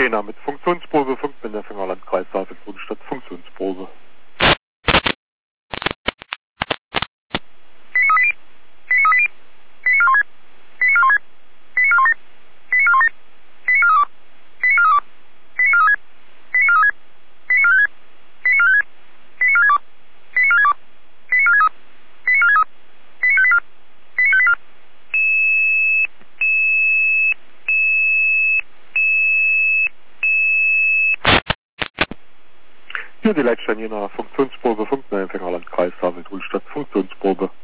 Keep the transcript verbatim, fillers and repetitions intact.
Kena mit Funktionsprobe, Funkminderfänger, Landkreis Saalfeld-Bodenstadt, Funktionsprobe. Hier die Leitstelle Jena, Funktionsprobe, Funkminderfänger, Landkreis Saalfeld-Bodenstadt, Funktionsprobe.